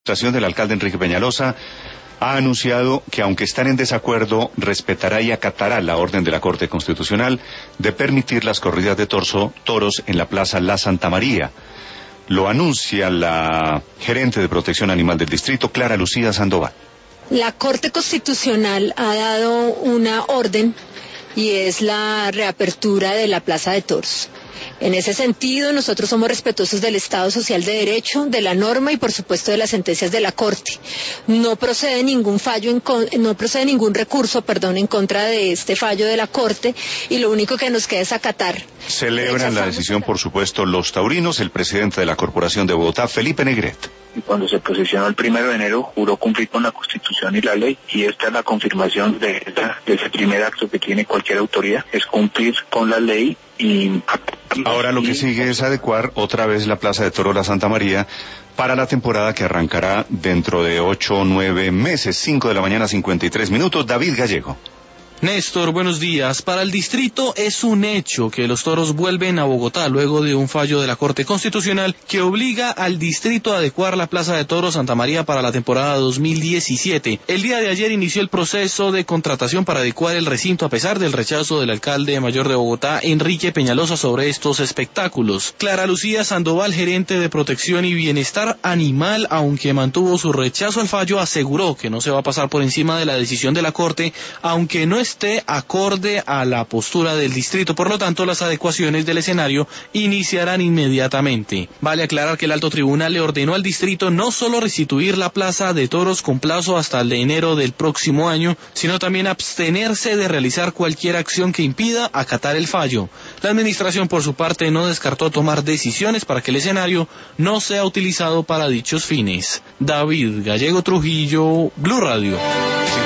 La administración del alcalde Enrique Peñalosa ha anunciado que, aunque están en desacuerdo, respetará y acatará la orden de la Corte Constitucional de permitir las corridas de toros en la Plaza La Santa María. Lo anuncia la gerente de Protección Animal del distrito, Clara Lucía Sandoval. La Corte Constitucional ha dado una orden y es la reapertura de la Plaza de Toros. En ese sentido, nosotros somos respetuosos del Estado Social de Derecho, de la norma y, por supuesto, de las sentencias de la Corte. No procede ningún recurso, en contra de este fallo de la Corte, y lo único que nos queda es acatar. Celebran la decisión, por supuesto, los taurinos. El presidente de la Corporación de Bogotá, Felipe Negret. Y cuando se posesionó el 1 de enero, juró cumplir con la Constitución y la ley, y esta es la confirmación de ese primer acto que tiene cualquier autoridad, es cumplir con la ley. Y ahora lo que sigue es adecuar otra vez la Plaza de Toros La Santa María para la temporada que arrancará dentro de 8 o 9 meses, 5 de la mañana, 53 minutos. David Gallego. Néstor, buenos días. Para el distrito es un hecho que los toros vuelven a Bogotá luego de un fallo de la Corte Constitucional que obliga al distrito a adecuar la Plaza de Toros Santa María para la temporada 2017. El día de ayer inició el proceso de contratación para adecuar el recinto a pesar del rechazo del alcalde mayor de Bogotá, Enrique Peñalosa, sobre estos espectáculos. Clara Lucía Sandoval, gerente de Protección y Bienestar Animal, aunque mantuvo su rechazo al fallo, aseguró que no se va a pasar por encima de la decisión de la Corte, aunque no esté acorde a la postura del distrito. Por lo tanto, las adecuaciones del escenario iniciarán inmediatamente. Vale aclarar que el Alto Tribunal le ordenó al distrito no solo restituir la Plaza de Toros con plazo hasta el de enero del próximo año, sino también abstenerse de realizar cualquier acción que impida acatar el fallo. La administración, por su parte, no descartó tomar decisiones para que el escenario no sea utilizado para dichos fines. David Gallego Trujillo, Blue Radio.